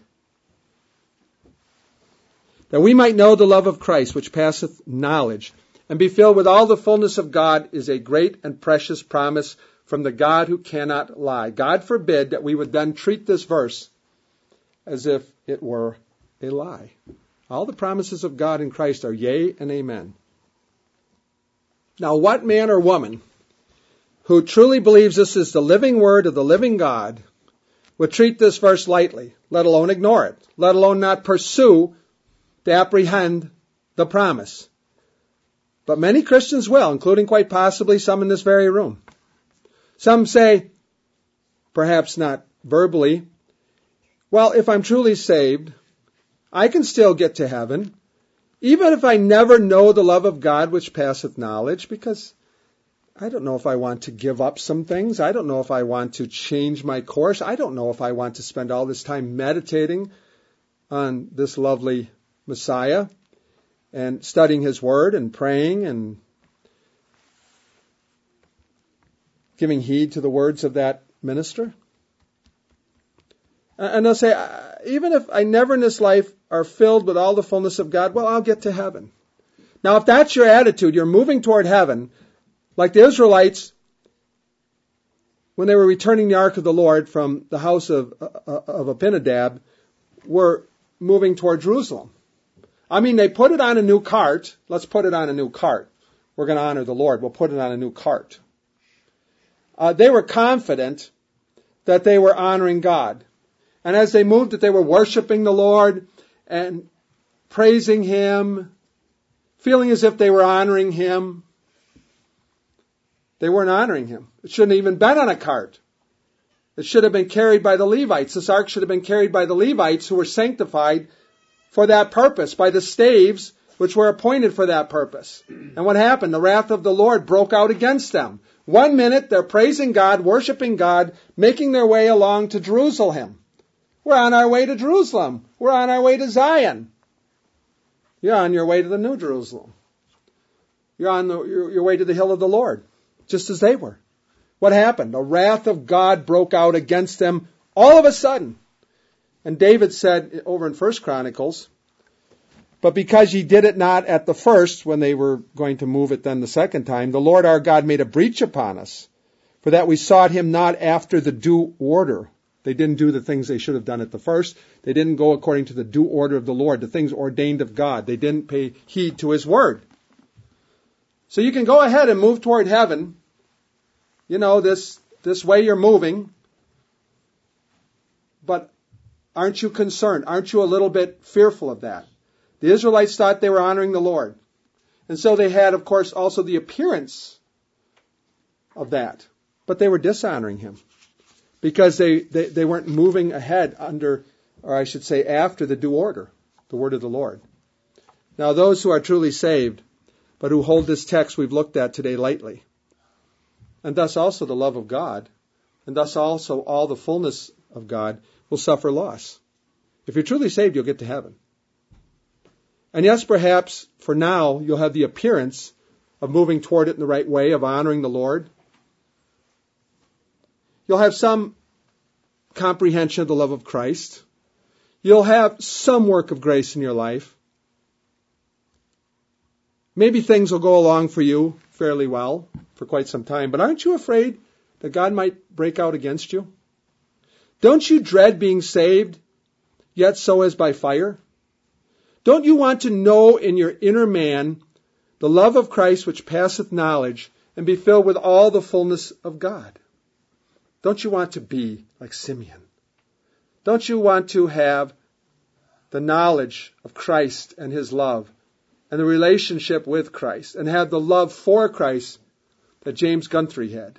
That we might know the love of Christ, which passeth knowledge, and be filled with all the fullness of God, is a great and precious promise from the God who cannot lie. God forbid that we would then treat this verse as if it were a lie. All the promises of God in Christ are yea and amen. Now, what man or woman who truly believes this is the living word of the living God would treat this verse lightly, let alone ignore it, let alone not pursue to apprehend the promise? But many Christians will, including quite possibly some in this very room. Some say, perhaps not verbally, well, if I'm truly saved, I can still get to heaven, even if I never know the love of God which passeth knowledge, because I don't know if I want to give up some things. I don't know if I want to change my course. I don't know if I want to spend all this time meditating on this lovely Messiah and studying his word and praying and giving heed to the words of that minister. And they'll say, even if I never in this life are filled with all the fullness of God, well, I'll get to heaven. Now, if that's your attitude, you're moving toward heaven, like the Israelites, when they were returning the ark of the Lord from the house of Abinadab, were moving toward Jerusalem. I mean, they put it on a new cart. Let's put it on a new cart. We're going to honor the Lord. We'll put it on a new cart. They were confident that they were honoring God. And as they moved, that they were worshiping the Lord and praising Him, feeling as if they were honoring Him. They weren't honoring Him. It shouldn't have even been on a cart. It should have been carried by the Levites. This ark should have been carried by the Levites, who were sanctified for that purpose, by the staves which were appointed for that purpose. And what happened? The wrath of the Lord broke out against them. 1 minute they're praising God, worshiping God, making their way along to Jerusalem. We're on our way to Jerusalem. We're on our way to Zion. You're on your way to the New Jerusalem. You're on your way to the hill of the Lord, just as they were. What happened? The wrath of God broke out against them all of a sudden. And David said over in 1 Chronicles, but because ye did it not at the first, when they were going to move it then the second time, the Lord our God made a breach upon us, for that we sought Him not after the due order. They didn't do the things they should have done at the first. They didn't go according to the due order of the Lord, the things ordained of God. They didn't pay heed to His word. So you can go ahead and move toward heaven. You know, this way you're moving. But aren't you concerned? Aren't you a little bit fearful of that? The Israelites thought they were honoring the Lord. And so they had, of course, also the appearance of that. But they were dishonoring Him, because they weren't moving ahead under, or I should say after, the due order, the word of the Lord. Now those who are truly saved, but who hold this text we've looked at today lightly, and thus also the love of God, and thus also all the fullness of God, will suffer loss. If you're truly saved, you'll get to heaven. And yes, perhaps for now you'll have the appearance of moving toward it in the right way, of honoring the Lord. You'll have some comprehension of the love of Christ. You'll have some work of grace in your life. Maybe things will go along for you fairly well for quite some time, but aren't you afraid that God might break out against you? Don't you dread being saved, yet so as by fire? Don't you want to know in your inner man the love of Christ which passeth knowledge, and be filled with all the fullness of God? Don't you want to be like Simeon? Don't you want to have the knowledge of Christ and His love, and the relationship with Christ, and have the love for Christ that James Guthrie had?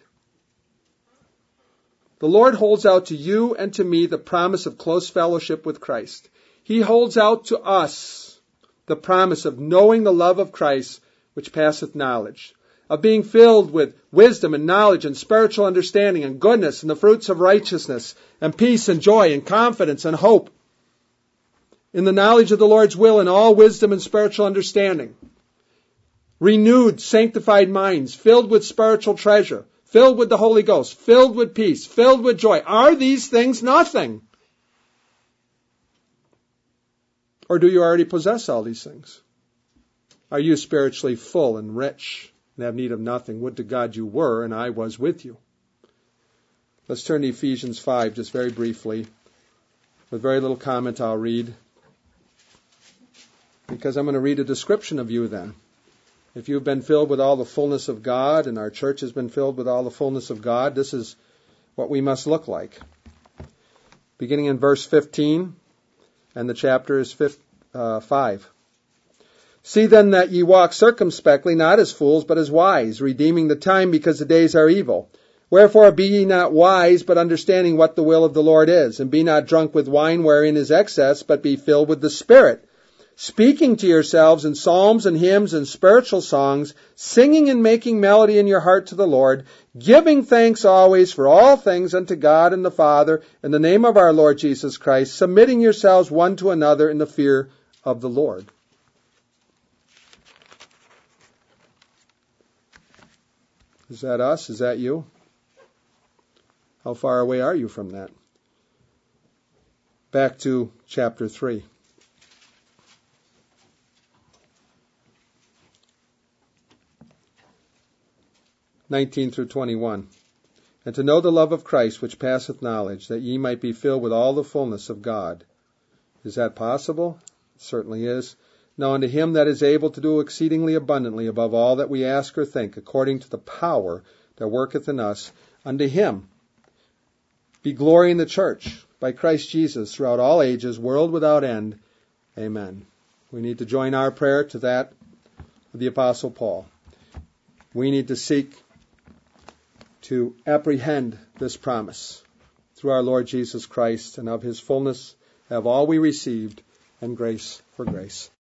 The Lord holds out to you and to me the promise of close fellowship with Christ. He holds out to us the promise of knowing the love of Christ which passeth knowledge, of being filled with wisdom and knowledge and spiritual understanding and goodness and the fruits of righteousness and peace and joy and confidence and hope, in the knowledge of the Lord's will and all wisdom and spiritual understanding. Renewed, sanctified minds, filled with spiritual treasure, filled with the Holy Ghost, filled with peace, filled with joy. Are these things nothing? Or do you already possess all these things? Are you spiritually full and rich and have need of nothing? Would to God you were, and I was with you. Let's turn to Ephesians 5 just very briefly. With very little comment I'll read, because I'm going to read a description of you then. If you've been filled with all the fullness of God, and our church has been filled with all the fullness of God, this is what we must look like. Beginning in verse 15, and the chapter is 5. See then that ye walk circumspectly, not as fools, but as wise, redeeming the time, because the days are evil. Wherefore be ye not wise, but understanding what the will of the Lord is. And be not drunk with wine wherein is excess, but be filled with the Spirit, speaking to yourselves in psalms and hymns and spiritual songs, singing and making melody in your heart to the Lord, giving thanks always for all things unto God and the Father, in the name of our Lord Jesus Christ, submitting yourselves one to another in the fear of the Lord. Is that us? Is that you? How far away are you from that? Back to chapter 3. (19 through 21). And to know the love of Christ which passeth knowledge, that ye might be filled with all the fullness of God. Is that possible? It certainly is. Now unto him that is able to do exceedingly abundantly above all that we ask or think, according to the power that worketh in us, unto him be glory in the church by Christ Jesus throughout all ages, world without end. Amen. We need to join our prayer to that of the Apostle Paul. We need to seek to apprehend this promise through our Lord Jesus Christ, and of his fullness have all we received, and grace for grace.